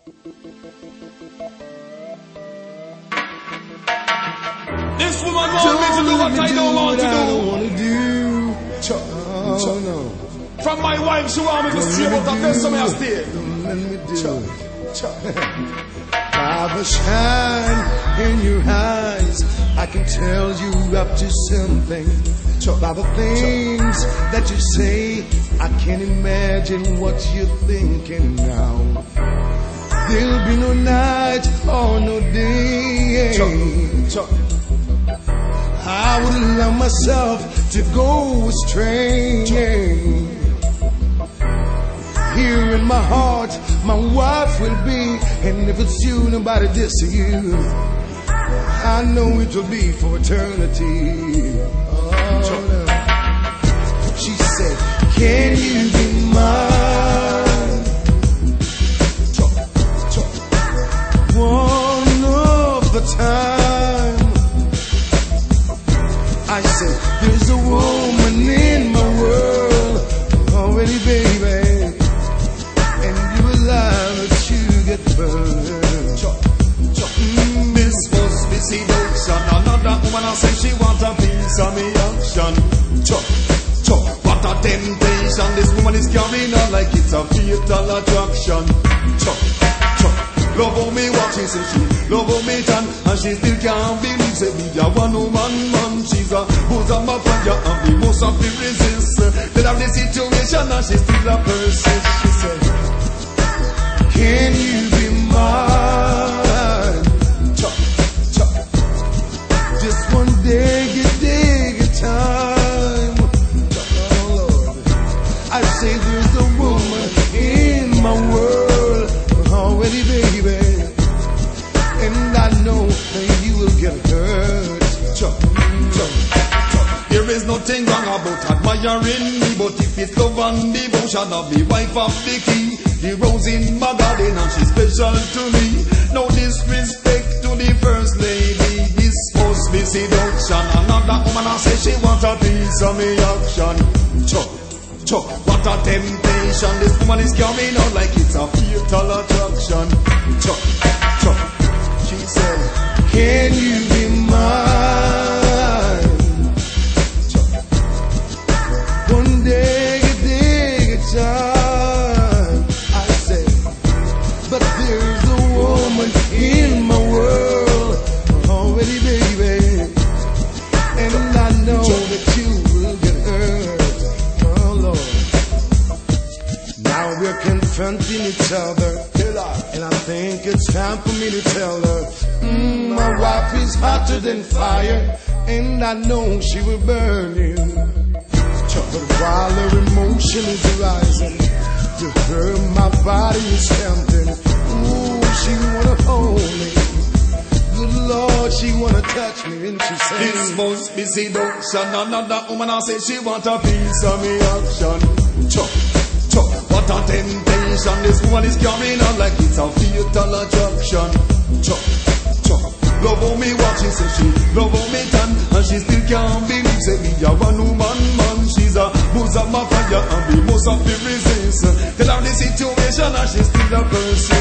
This woman wants me to do what I don't want to do. No. From my wife, she wants me to stay, but I guess I stay. Don't let me do. By the shine in your eyes, I can tell you up to something. By the things that you say, I can imagine what you're thinking now. There'll be no night or no day. I would allow myself to go astray. Here in my heart, my wife will be, and if it's you, nobody diss you. I know it will be for eternity. She said, can you be mine? One of the time. I said, there's a woman in my world already, baby, and you allow that you get burned. This must be seduction. Another woman I say she want a piece of me action. What a temptation. This woman is carrying on like it's a fatal attraction. Love how me watch, she say she love how me tan, and she still can't believe say me a one woman man. She's a bosom of fire and the most of the resist. Tell her the situation and she still a persist. She said, can you be mine? Just one day, dig a time. Oh Lord, I say there's a woman in my world already, baby, and I know that you will get hurt. There is nothing wrong about admiring me, but if it's love and devotion of the wife of the king, the rose in my garden and she's special to me. No disrespect to the first lady, this must be seduction. Another woman I say she want a piece of me action. What a temptation. This woman is carrying on like it's a fatal attraction. She said, can you be mine? One day, dig a time. I say, but there's a woman in my world already, baby, and I know that you will get hurt. Oh Lord. Now we're confronting each other, and I think it's time for me to tell her, my wife is hotter than fire, and I know she will burn you. But while her emotion is rising, to her my body is tempting. Ooh, she wanna hold me. Good Lord, she wanna touch me, and she says, this must be seduction. Another woman I say she want a piece of me action. What a temptation. This woman is carrying on like it's a fatal attraction. Love how me watch, she say she love how me tan, and she still can't believe say me a one woman man. She's a bosom of fire and the most of the resist. Tell her the situation and she still a person.